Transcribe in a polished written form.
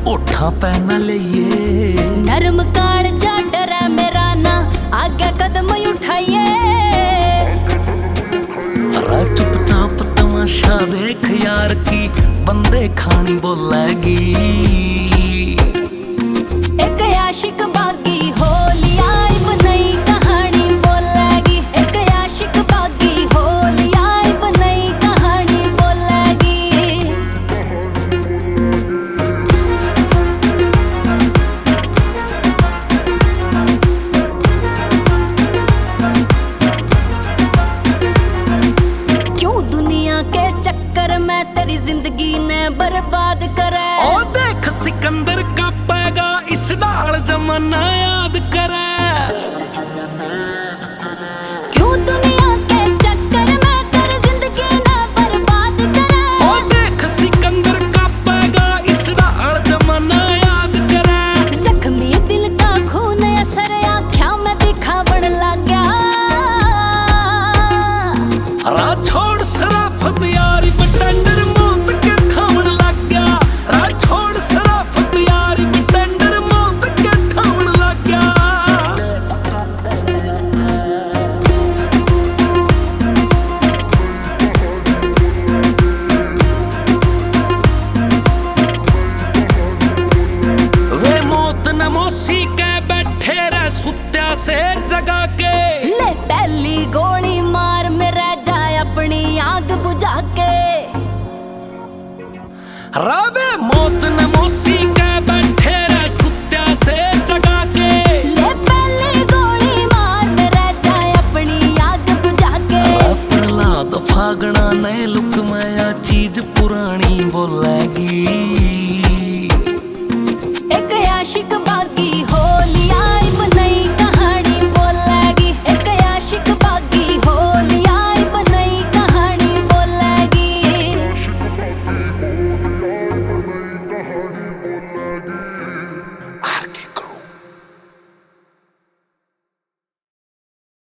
ओठा पैना लइए नरम काल जा डरे मेरा ना आगे कदम उठाइए। चुपचाप तमाशा देख यार की बंदे खानी बोलेगी। एक आशिक बागी होली आई नई कहानी बोलेगी। एक आशिक बागी होली आई नई कहानी बोलेगी। क्यों दुनिया के चक्कर में तेरी जिंदगी ने बर्बाद करे। ओ देख सिकंदर का पैगा इस डाल जमाना याद करे। क्यों दुनिया के चक्कर में तेरी जिंदगी ने बर्बाद करे। ओ देख सिकंदर का पैगा इस डाल जमाना याद करे। जख्मी दिल का खून असर आँखों में दिखावण लग गया। रात छोड़ शराफत यारी बटेंडर मौत के ठावन लग गया। रात छोड़ शराफत यारी बटेंडर मौत के ठावन लग गया। वे मौत नमोसी के बैठे रह सुत्या शेर जगा के। ले पहली गोली मार में रह जाए अपनी आग बुझा के। रावे मौत न